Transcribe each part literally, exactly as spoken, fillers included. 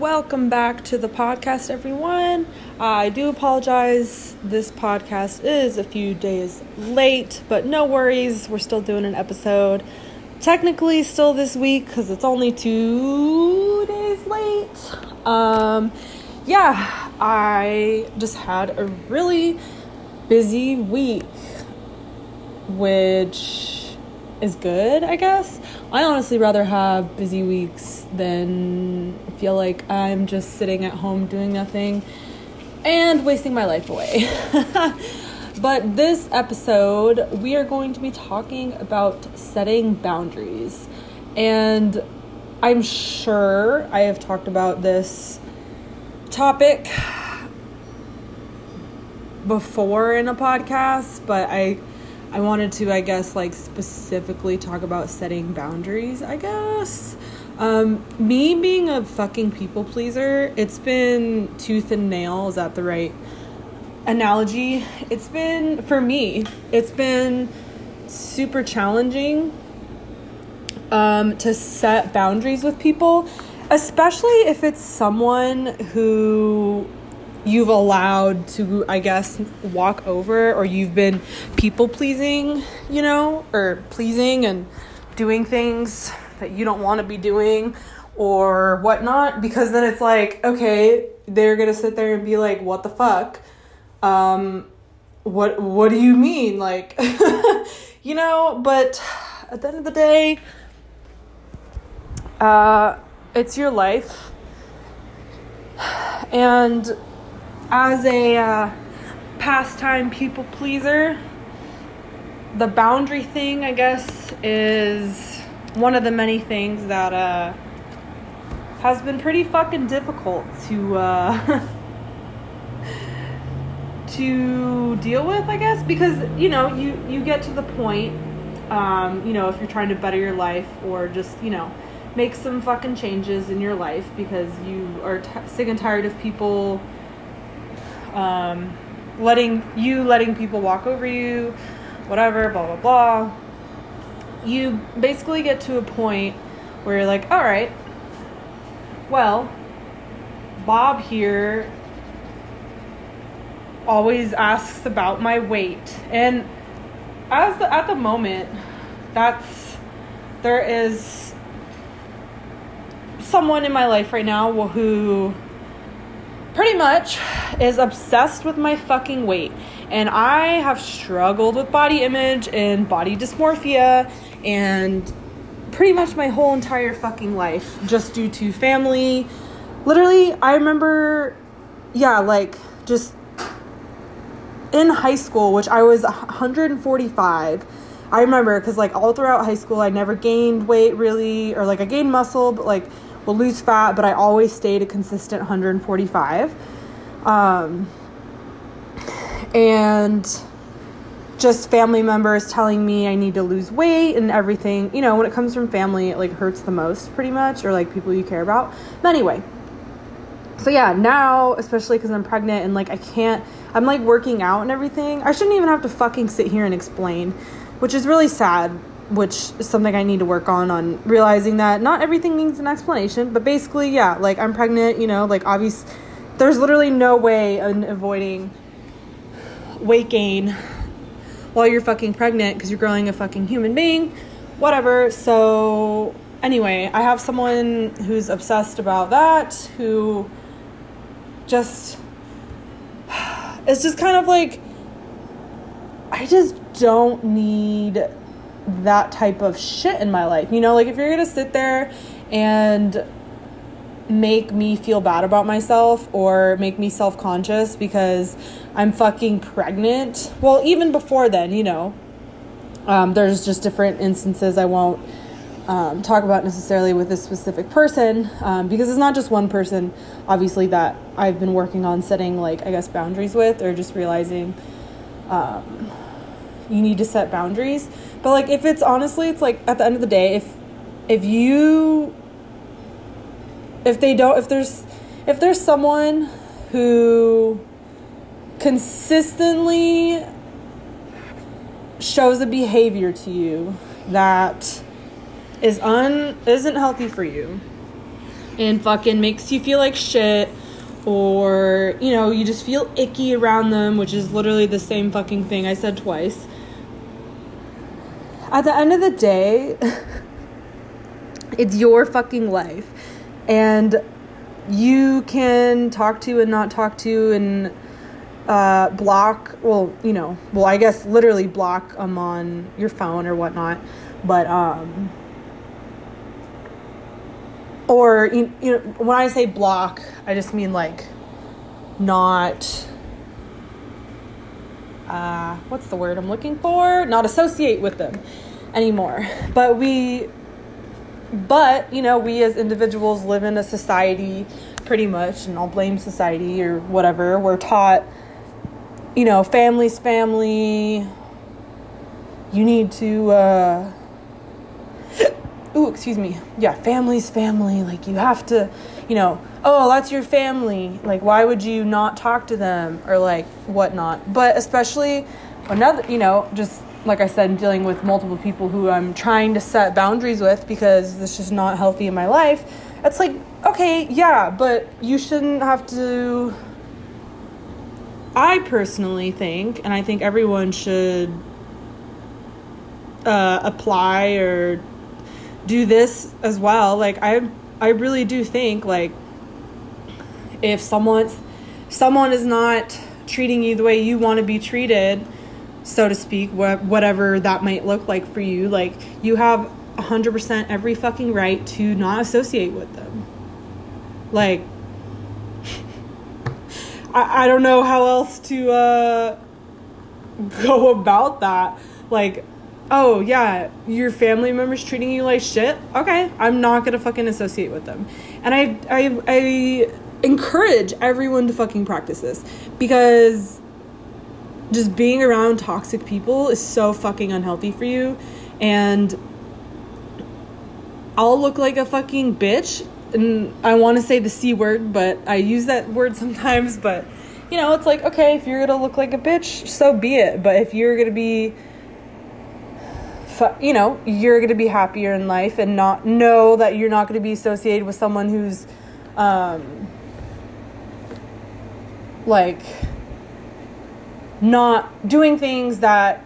Welcome back to the podcast, everyone. Uh, I do apologize. This podcast is a few days late, but no worries. We're still doing an episode. Technically still this week because it's only two days late. Um, yeah, I just had a really busy week, which is good, I guess. I honestly rather have busy weeks than feel like I'm just sitting at home doing nothing and wasting my life away. But this episode, we are going to be talking about setting boundaries. And I'm sure I have talked about this topic before in a podcast, but I I wanted to, I guess, like specifically talk about setting boundaries, I guess. Um, me being a fucking people pleaser, it's been tooth and nail. Is that the right analogy? It's been, for me, it's been super challenging um, to set boundaries with people, especially if it's someone who you've allowed to, I guess, walk over, or you've been people pleasing, you know, or pleasing and doing things that you don't want to be doing or whatnot, because then it's like, okay, they're going to sit there and be like, what the fuck? Um, what, what do you mean? Like, you know, but at the end of the day, uh, it's your life. And as a uh, pastime people pleaser, the boundary thing, I guess, is one of the many things that uh, has been pretty fucking difficult to uh, to deal with, I guess, because, you know, you, you get to the point, um, you know, if you're trying to better your life or just, you know, make some fucking changes in your life because you are t- sick and tired of people Um, letting you letting people walk over you, whatever, blah, blah, blah. You basically get to a point where you're like, all right, well, Bob here always asks about my weight. And as the, at the moment, that's, there is someone in my life right now who pretty much is obsessed with my fucking weight. And I have struggled with body image and body dysmorphia and pretty much my whole entire fucking life just due to family. Literally, I remember, yeah, like just in high school, which I was one hundred forty-five. I remember because like all throughout high school, I never gained weight really, or like I gained muscle, but like will lose fat, but I always stayed a consistent one hundred forty-five. Um, and just family members telling me I need to lose weight and everything. You know, when it comes from family, it like hurts the most pretty much, or like people you care about. But anyway, so yeah, now, especially because I'm pregnant and like I can't, I'm like working out and everything. I shouldn't even have to fucking sit here and explain, which is really sad. Which is something I need to work on, on realizing that not everything needs an explanation. But basically, yeah, like I'm pregnant, you know, like obvious, there's literally no way in avoiding weight gain while you're fucking pregnant because you're growing a fucking human being, whatever. So anyway, I have someone who's obsessed about that, who just, it's just kind of like, I just don't need that type of shit in my life. You know, like if you're gonna sit there and make me feel bad about myself or make me self-conscious because I'm fucking pregnant, well, even before then, you know, um, there's just different instances I won't um, talk about necessarily with this specific person, um, because it's not just one person, obviously, that I've been working on setting, like, I guess, boundaries with, or just realizing um, you need to set boundaries. But like if it's honestly, it's like at the end of the day, if if you if they don't if there's if there's someone who consistently shows a behavior to you that is un isn't healthy for you, and fucking makes you feel like shit, or, you know, you just feel icky around them, which is literally the same fucking thing I said twice. At the end of the day, it's your fucking life, and you can talk to and not talk to and uh, block, well, you know, well, I guess literally block them on your phone or whatnot, but, um, or, you, you know, when I say block, I just mean, like, not, uh, what's the word I'm looking for? Not associate with them anymore. But we, but, you know, we as individuals live in a society, pretty much, and I'll blame society or whatever. We're taught, you know, family's family. You need to, uh, ooh, excuse me. Yeah, family's family. Like, you have to, you know, oh, that's your family. Like, why would you not talk to them or, like, whatnot? But especially another, you know, just like I said, dealing with multiple people who I'm trying to set boundaries with because this is not healthy in my life. It's like, okay, yeah, but you shouldn't have to. I personally think, and I think everyone should uh, apply or do this as well. Like, I, I really do think, like, if someone's, someone is not treating you the way you want to be treated, so to speak, wh- whatever that might look like for you, like, you have one hundred percent every fucking right to not associate with them. Like, I, I don't know how else to uh, go about that. Like, oh, yeah, your family member's treating you like shit? Okay, I'm not gonna fucking associate with them. And I, I, I encourage everyone to fucking practice this, because just being around toxic people is so fucking unhealthy for you. And I'll look like a fucking bitch, and I want to say the C word, but I use that word sometimes. But, you know, it's like, okay, if you're gonna look like a bitch, so be it. But if you're gonna be, you know, you're gonna be happier in life and not know that you're not gonna be associated with someone who's um like not doing things that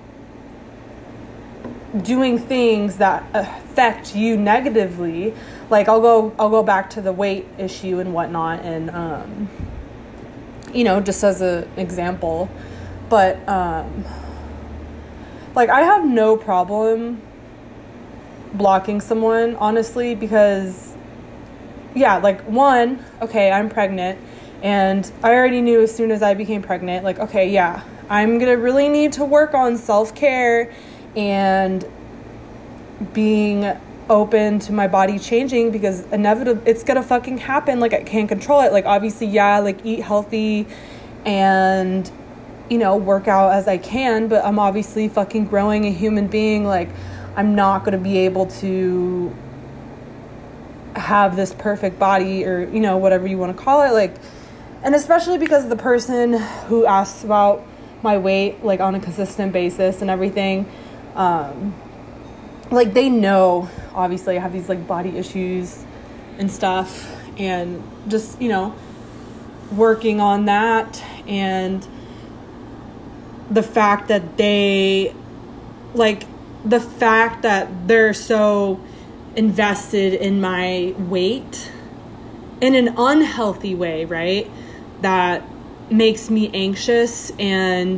doing things that affect you negatively. Like, I'll go I'll go back to the weight issue and whatnot, and um you know, just as an example. But um like, I have no problem blocking someone, honestly, because, yeah, like, one, okay, I'm pregnant, and I already knew as soon as I became pregnant, like, okay, yeah, I'm gonna really need to work on self-care and being open to my body changing, because inevitably it's gonna fucking happen. Like, I can't control it. Like, obviously, yeah, like, eat healthy and, you know, work out as I can, but I'm obviously fucking growing a human being. Like, I'm not going to be able to have this perfect body, or, you know, whatever you want to call it. Like, and especially because the person who asks about my weight, like, on a consistent basis and everything, um, like, they know, obviously, I have these, like, body issues and stuff, and just, you know, working on that, and the fact that they, like, the fact that they're so invested in my weight in an unhealthy way, right? That makes me anxious and,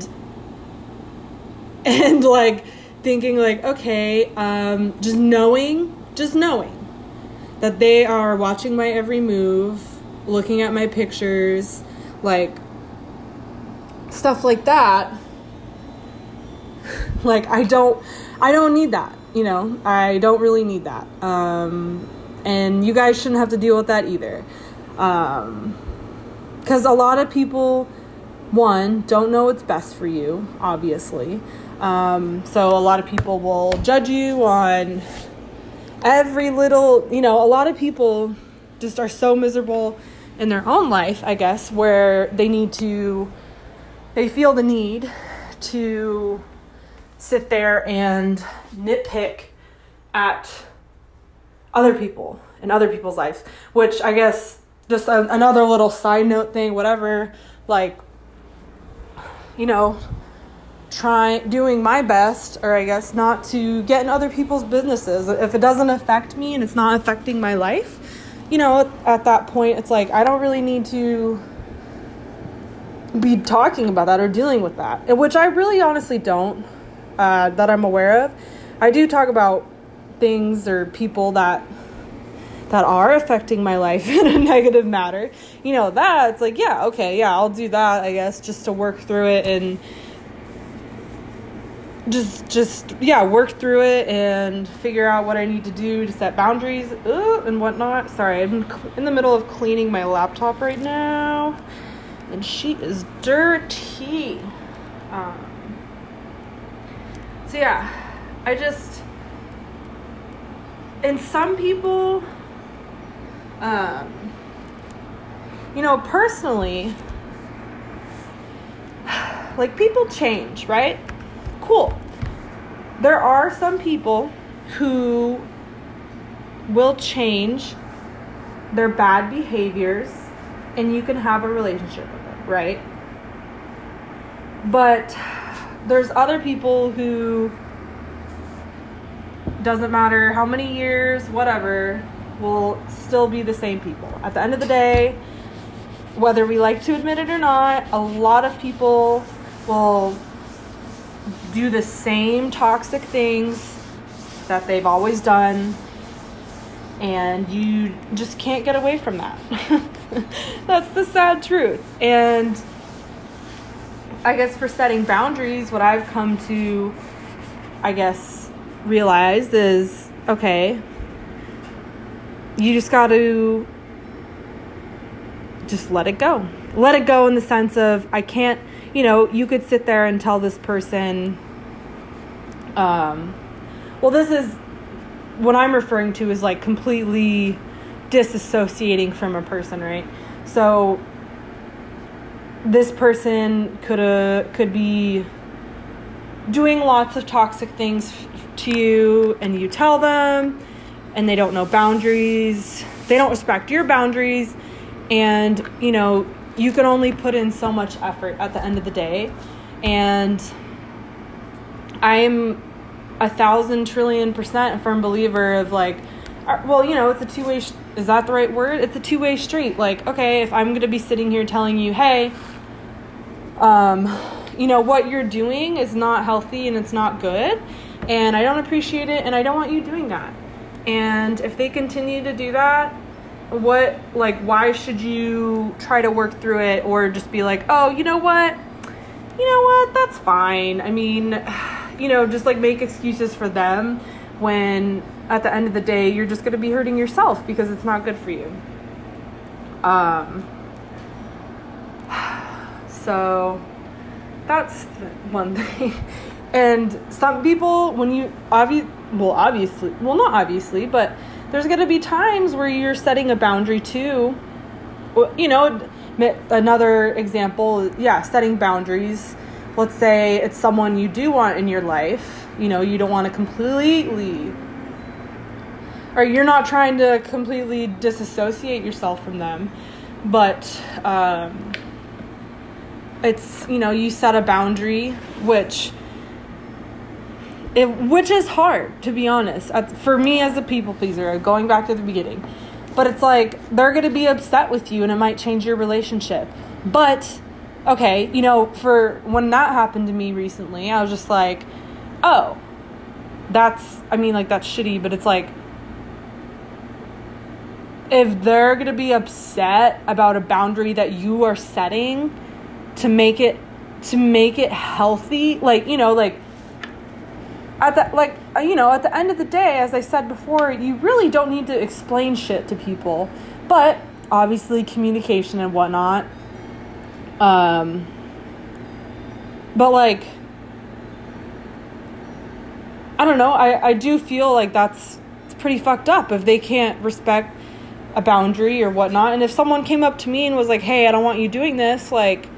and like, thinking, like, okay, um, just knowing, just knowing that they are watching my every move, looking at my pictures, like, stuff like that. Like, I don't, I don't need that, you know, I don't really need that. Um, and you guys shouldn't have to deal with that either. Um, 'cause a lot of people, one, don't know what's best for you, obviously. Um, so a lot of people will judge you on every little, you know, a lot of people just are so miserable in their own life, I guess, where they need to, they feel the need to sit there and nitpick at other people in other people's lives, which I guess just a, another little side note thing, whatever, like, you know, try doing my best, or I guess not to get in other people's businesses. If it doesn't affect me and it's not affecting my life, you know, at, at that point, it's like, I don't really need to be talking about that or dealing with that, which I really honestly don't, uh, that I'm aware of. I do talk about things or people that that are affecting my life in a negative matter. You know, that it's like, yeah, okay, yeah, I'll do that, I guess, just to work through it and just, just, yeah, work through it and figure out what I need to do to set boundaries uh, and whatnot. Sorry, I'm in the middle of cleaning my laptop right now, and she is dirty. Um, so yeah, I just, and some people, um, you know, personally, like, people change, right? Cool. There are some people who will change their bad behaviors and you can have a relationship with them, right? But there's other people who, doesn't matter how many years, whatever, will still be the same people. At the end of the day, whether we like to admit it or not, a lot of people will do the same toxic things that they've always done, and you just can't get away from that. That's the sad truth. And I guess for setting boundaries, what I've come to, I guess, realize is, okay, you just got to just let it go. Let it go in the sense of, I can't, you know, you could sit there and tell this person, um, well, this is, what I'm referring to is like completely disassociating from a person, right? So this person could uh, could be doing lots of toxic things f- to you, and you tell them, and they don't know boundaries. They don't respect your boundaries, and, you know, you can only put in so much effort at the end of the day. And I'm a thousand trillion percent a firm believer of, like, well, you know, it's a two-way, sh- is that the right word? It's a two-way street. Like, okay, if I'm going to be sitting here telling you, hey, um, you know, what you're doing is not healthy and it's not good, and I don't appreciate it, and I don't want you doing that. And if they continue to do that, what, like, why should you try to work through it, or just be like, oh, you know what? You know what? That's fine. I mean, you know, just like make excuses for them when at the end of the day, you're just going to be hurting yourself because it's not good for you. Um, so that's one thing. And some people, when you, obvi- well, obviously, well, not obviously, but there's going to be times where you're setting a boundary too. Well, you know, another example, yeah, setting boundaries. Let's say it's someone you do want in your life. You know, you don't want to completely, or you're not trying to completely disassociate yourself from them, but um, it's, you know, you set a boundary, which it, which is hard, to be honest. For me as a people pleaser, going back to the beginning, but it's like, they're going to be upset with you and it might change your relationship. But, okay, you know, for when that happened to me recently, I was just like, oh, that's, I mean, like, that's shitty, but it's like, if they're going to be upset about a boundary that you are setting to make it, to make it healthy, like, you know, like, at the, like, you know, at the end of the day, as I said before, you really don't need to explain shit to people, but obviously communication and whatnot. Um, but like, I don't know, I, I do feel like that's, it's pretty fucked up if they can't respect a boundary or whatnot. And if someone came up to me and was like, hey, I don't want you doing this, like,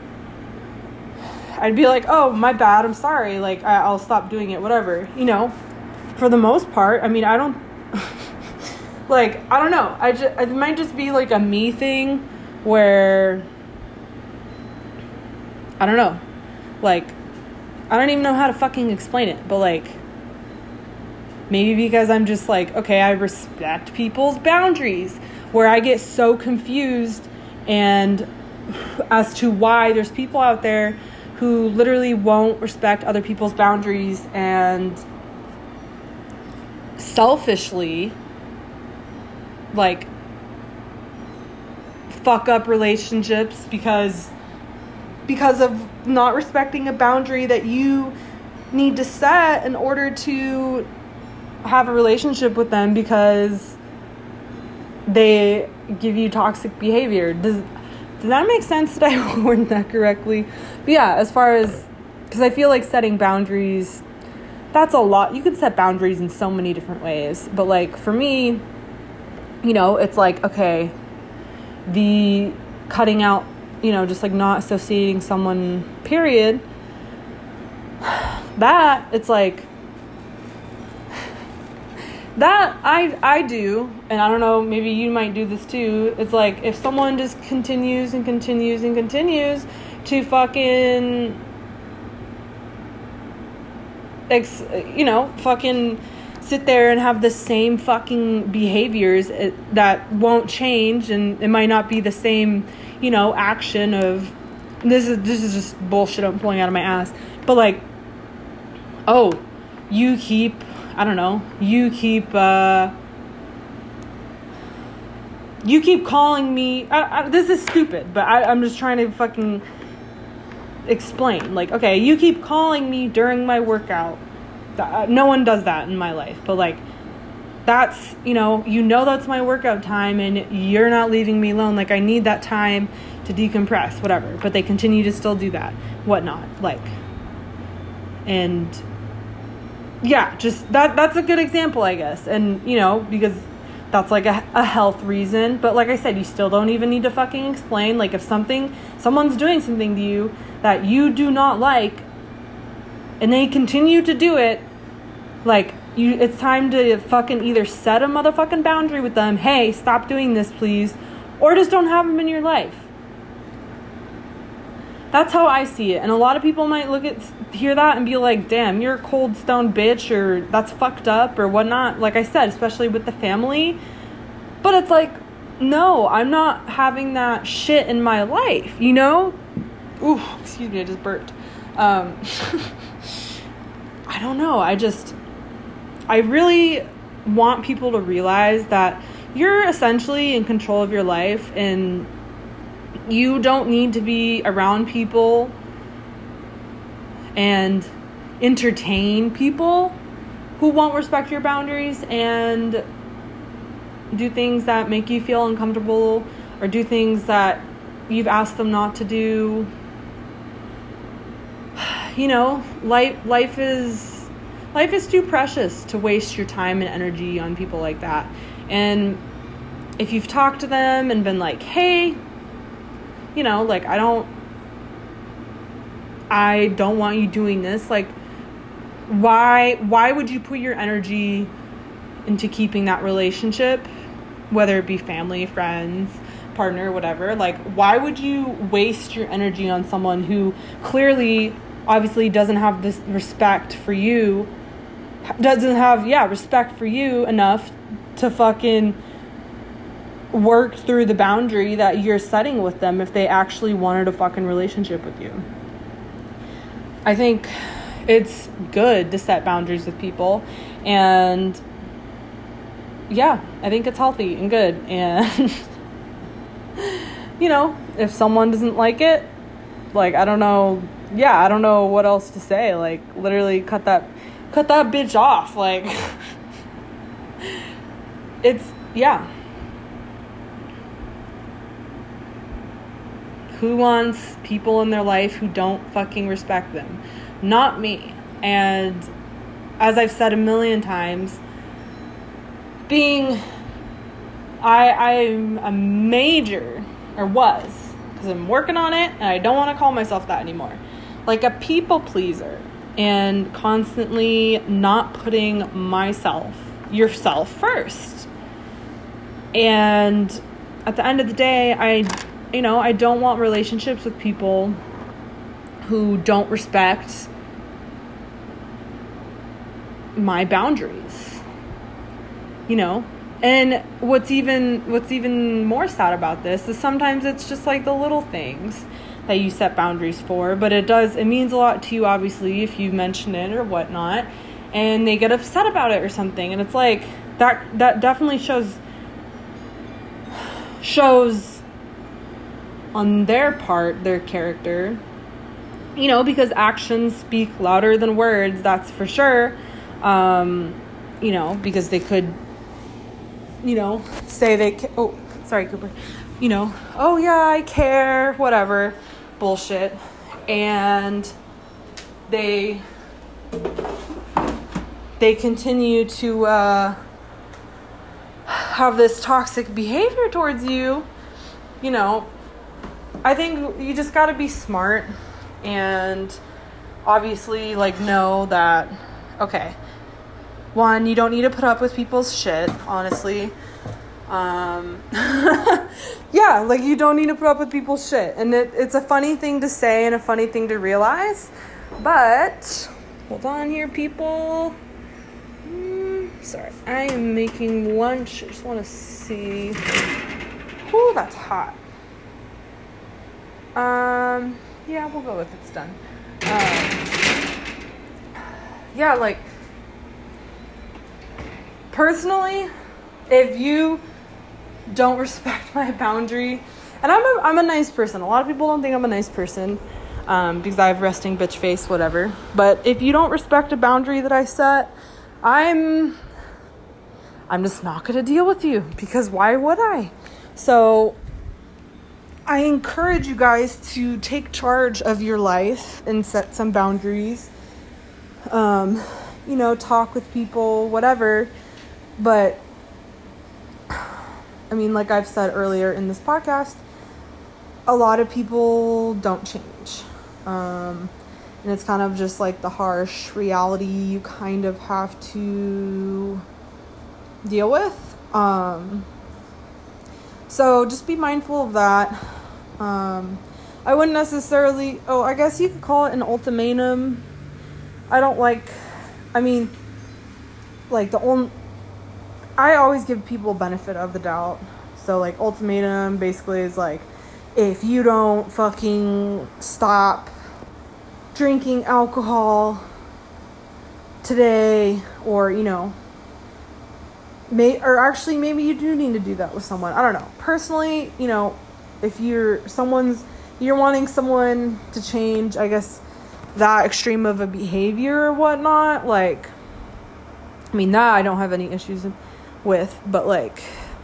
I'd be like, oh, my bad, I'm sorry, like, I, I'll stop doing it, whatever, you know, for the most part. I mean, I don't, Like, I don't know. I just, it might just be like a me thing where, I don't know. Like, I don't even know how to fucking explain it, but like, maybe because I'm just like, okay, I respect people's boundaries, where I get so confused and as to why there's people out there who literally won't respect other people's boundaries and selfishly like fuck up relationships because because of not respecting a boundary that you need to set in order to have a relationship with them, because they give you toxic behavior. Does does that make sense? Did I word that correctly? But yeah, as far as, because I feel like setting boundaries, that's a lot. You can set boundaries in so many different ways, but like for me, you know, it's like, okay, the cutting out, you know, just like not associating someone, period, that it's like that I I do, and I don't know, maybe you might do this too. It's like if someone just continues and continues and continues to fucking ex, you know, fucking sit there and have the same fucking behaviors that won't change, and it might not be the same, you know, action of, this is this is just bullshit I'm pulling out of my ass, but like, oh, you keep, I don't know, you keep, uh, you keep calling me, I, I, this is stupid, but I, I'm just trying to fucking explain, like, okay, you keep calling me during my workout. No one does that in my life, but like, that's, you know, you know, that's my workout time and you're not leaving me alone. Like, I need that time to decompress, whatever, but they continue to still do that, whatnot, like, and yeah, just that, that's a good example, I guess. And, you know, because that's like a, a health reason, but like I said, you still don't even need to fucking explain. Like, if something, someone's doing something to you that you do not like, and they continue to do it, like, you, it's time to fucking either set a motherfucking boundary with them, hey, stop doing this, please, or just don't have them in your life. That's how I see it. And a lot of people might look at, hear that and be like, damn, you're a cold stone bitch, or that's fucked up, or whatnot. Like I said, especially with the family. But it's like, no, I'm not having that shit in my life, you know? Ooh, excuse me, I just burped. Um, I don't know. I just, I really want people to realize that you're essentially in control of your life, and you don't need to be around people and entertain people who won't respect your boundaries and do things that make you feel uncomfortable, or do things that you've asked them not to do. You know, life life is life is too precious to waste your time and energy on people like that. And if you've talked to them and been like, hey, you know, like, I don't, I don't want you doing this. Like, why, why would you put your energy into keeping that relationship, whether it be family, friends, partner, whatever? Like, why would you waste your energy on someone who clearly, obviously doesn't have this respect for you, doesn't have, yeah, respect for you enough to fucking work through the boundary that you're setting with them if they actually wanted a fucking relationship with you? I think it's good to set boundaries with people, and yeah, I think it's healthy and good. And you know, if someone doesn't like it, like, I don't know, yeah, I don't know what else to say. Like, literally cut that cut that bitch off. Like, it's, yeah. Who wants people in their life who don't fucking respect them? Not me. And as I've said a million times, being, I, I'm a major, or was, because I'm working on it, and I don't want to call myself that anymore, like a people pleaser, and constantly not putting myself, yourself first. And at the end of the day, I, you know, I don't want relationships with people who don't respect my boundaries, you know. And what's even what's even more sad about this is sometimes it's just like the little things that you set boundaries for, but it does it means a lot to you, obviously, if you mention it or whatnot, and they get upset about it or something, and it's like that that definitely shows shows on their part, their character, you know, because actions speak louder than words, that's for sure. Um, you know, because they could, you know, say they, ca- oh, sorry, Cooper, you know, oh yeah, I care, whatever, bullshit. And they, they continue to, uh, have this toxic behavior towards you. You know, I think you just gotta be smart and obviously, like, know that, okay, one, you don't need to put up with people's shit, honestly. Um, yeah, like, you don't need to put up with people's shit. And it, it's a funny thing to say and a funny thing to realize. But, hold on here, people. Mm, sorry, I am making lunch. I just want to see. Ooh, that's hot. Um, yeah, we'll go with it's done. Um, yeah, like, personally, if you don't respect my boundary, and I'm a, I'm a nice person. A lot of people don't think I'm a nice person um, because I have resting bitch face, whatever. But if you don't respect a boundary that I set, I'm I'm just not going to deal with you, because why would I? So I encourage you guys to take charge of your life and set some boundaries. Um, you know, talk with people, whatever. But, I mean, like I've said earlier in this podcast, a lot of people don't change. Um, and it's kind of just like the harsh reality you kind of have to deal with. Um, so just be mindful of that. Um, I wouldn't necessarily, oh, I guess you could call it an ultimatum. I don't like, I mean, like the only, I always give people benefit of the doubt. So, like, ultimatum basically is like, if you don't fucking stop drinking alcohol today, or, you know, may, or actually maybe you do need to do that with someone. I don't know. Personally, you know, if you're someone's, you're wanting someone to change, I guess, that extreme of a behavior or whatnot, like, I mean, that I don't have any issues with, but, like,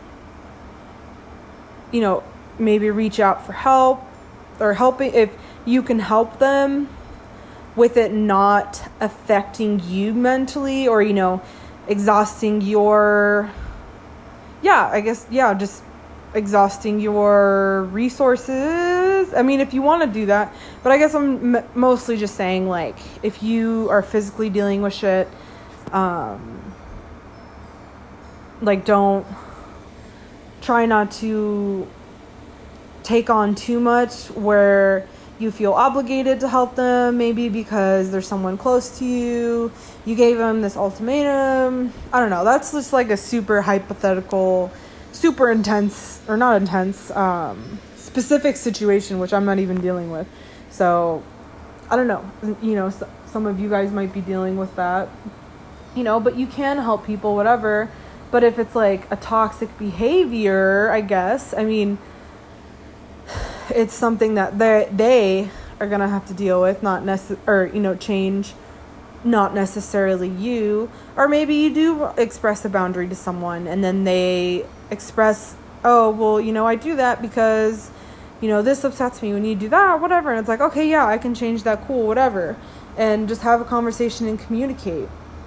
you know, maybe reach out for help, or helping, if you can help them with it not affecting you mentally, or, you know, exhausting your, yeah, I guess, yeah, just exhausting your resources. I mean, if you want to do that, but I guess I'm m- mostly just saying, like, if you are physically dealing with shit, um, like, don't, try not to take on too much where you feel obligated to help them, maybe because there's someone close to you, you gave them this ultimatum. I don't know, that's just like a super hypothetical, super intense, or not intense, um, specific situation, which I'm not even dealing with. So, I don't know, you know, some of you guys might be dealing with that, you know, but you can help people, whatever. But if it's like a toxic behavior, I guess, I mean, it's something that they they are gonna have to deal with, not necess- or, you know, change, not necessarily you. Or maybe you do express a boundary to someone, and then they express, oh, well, you know, I do that because, you know, this upsets me when you do that, whatever. And it's like, okay, yeah, I can change that, cool, whatever. And just have a conversation and communicate.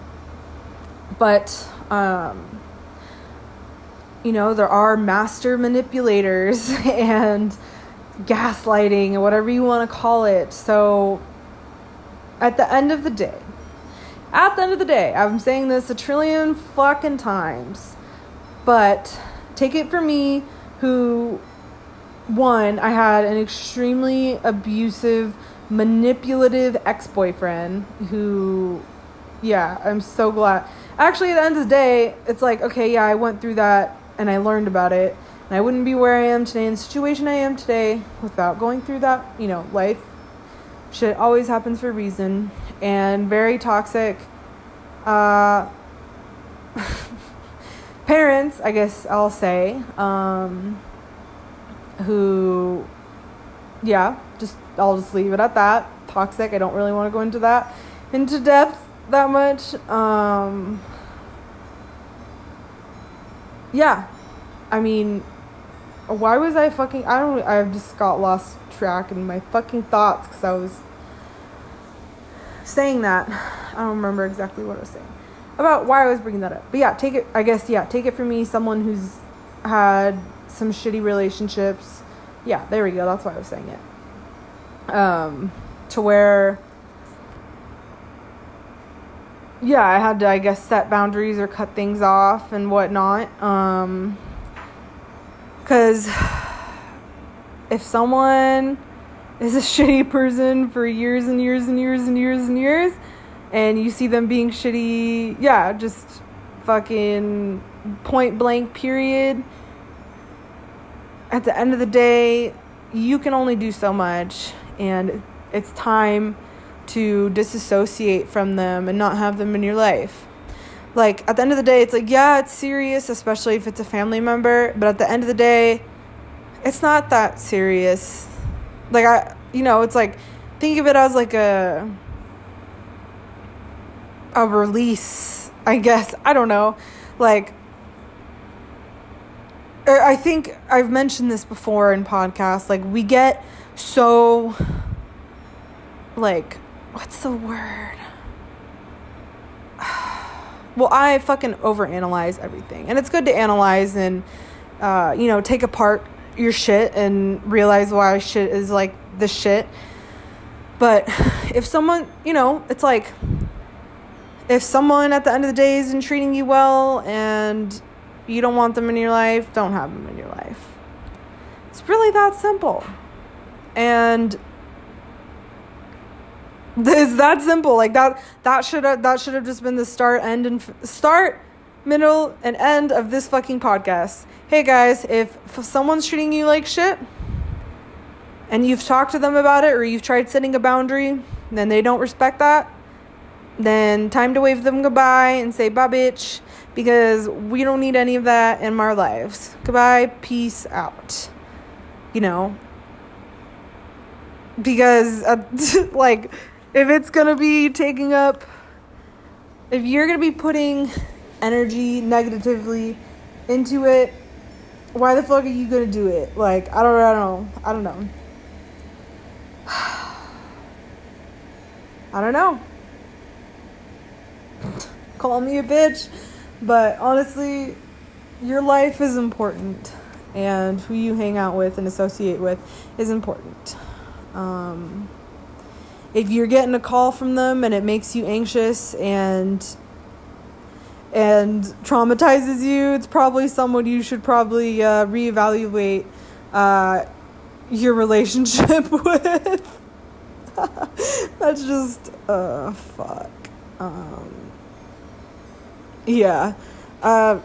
But, um... you know, there are master manipulators and gaslighting, or whatever you want to call it. So, at the end of the day, at the end of the day, I'm saying this a trillion fucking times, but take it from me, who, one, I had an extremely abusive, manipulative ex-boyfriend who, yeah, I'm so glad. Actually, at the end of the day, it's like, okay, yeah, I went through that and I learned about it. And I wouldn't be where I am today in the situation I am today without going through that. You know, life, shit always happens for a reason. And very toxic uh, parents, I guess I'll say, um, who, yeah, just, I'll just leave it at that. Toxic. I don't really want to go into that, into depth that much. Um, yeah, I mean, why was I fucking, I don't, I just got lost track in my fucking thoughts because I was saying that. I don't remember exactly what I was saying about why I was bringing that up. But yeah, take it, I guess, yeah, take it from me, someone who's had some shitty relationships. Yeah, there we go. That's why I was saying it. Um, to where, yeah, I had to, I guess, set boundaries or cut things off and whatnot. Um, because if someone is a shitty person for years and years and years and years and years, and you see them being shitty, yeah, just fucking point blank period, at the end of the day, you can only do so much, and it's time to disassociate from them and not have them in your life. Like, at the end of the day, it's like, yeah, it's serious, especially if it's a family member, but at the end of the day, it's not that serious. Like, I, you know, it's like, think of it as like a, a release, I guess. I don't know. Like, I think I've mentioned this before in podcasts. Like, we get so, like, what's the word? Well, I fucking overanalyze everything. And it's good to analyze and, uh, you know, take apart your shit and realize why shit is, like, the shit. But if someone, you know, it's like, if someone at the end of the day isn't treating you well and you don't want them in your life, don't have them in your life. It's really that simple. And it's that simple. Like, that that should have that should have just been the start, end, and f- start, middle, and end of this fucking podcast. Hey guys, if, if someone's treating you like shit and you've talked to them about it, or you've tried setting a boundary, then they don't respect that, then time to wave them goodbye and say bye bitch, because we don't need any of that in our lives. Goodbye, peace out. You know, because uh, like, if it's gonna be taking up, if you're gonna be putting energy negatively into it, why the fuck are you gonna do it? Like, I don't, I don't know. I don't know. I don't know. Call me a bitch. But honestly, your life is important. And who you hang out with and associate with is important. Um, if you're getting a call from them and it makes you anxious and and traumatizes you, it's probably someone you should probably uh, reevaluate uh, your relationship with. That's just, uh, fuck. Um, yeah. Uh,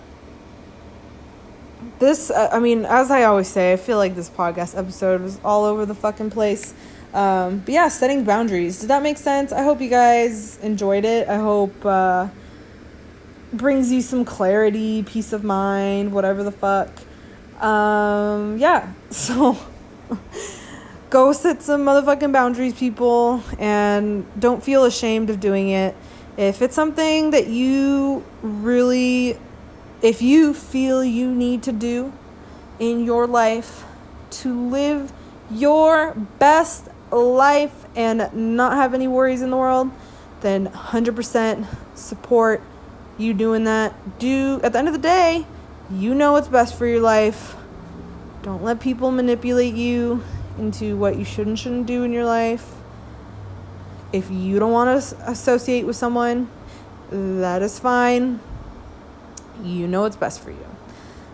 this, uh, I mean, as I always say, I feel like this podcast episode was all over the fucking place. Um, but yeah, setting boundaries. Did that make sense? I hope you guys enjoyed it. I hope, uh, brings you some clarity, peace of mind, whatever the fuck. Um, yeah. So, go set some motherfucking boundaries, people, and don't feel ashamed of doing it. If it's something that you really, if you feel you need to do in your life to live your best life and not have any worries in the world, then one hundred percent support you doing that. Do, at the end of the day, you know what's best for your life. Don't let people manipulate you into what you should and shouldn't do in your life. If you don't want to associate with someone, that is fine. You know what's best for you.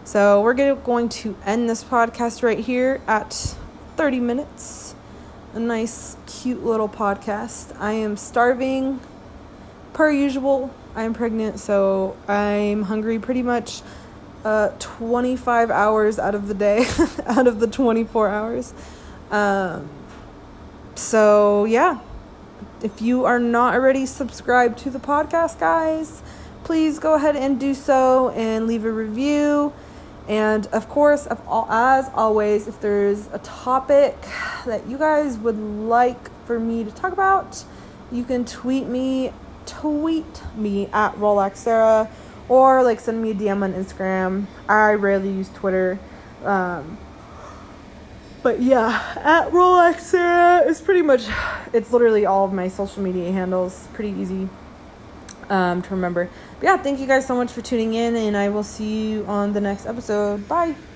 So we're gonna, going to end this podcast right here at thirty minutes. A nice, cute little podcast. I am starving, per usual. I am pregnant, so I'm hungry pretty much uh, twenty-five hours out of the day, out of the twenty-four hours. Um, so, yeah. If you are not already subscribed to the podcast, guys, please go ahead and do so and leave a review. And, of course, as always, if there's a topic that you guys would like for me to talk about, you can tweet me tweet me at Rolex or like send me a D M on Instagram. I rarely use Twitter, um, but yeah, at Rolex is pretty much, it's literally all of my social media handles. Pretty easy um, to remember. But yeah, thank you guys so much for tuning in, and I will see you on the next episode. Bye.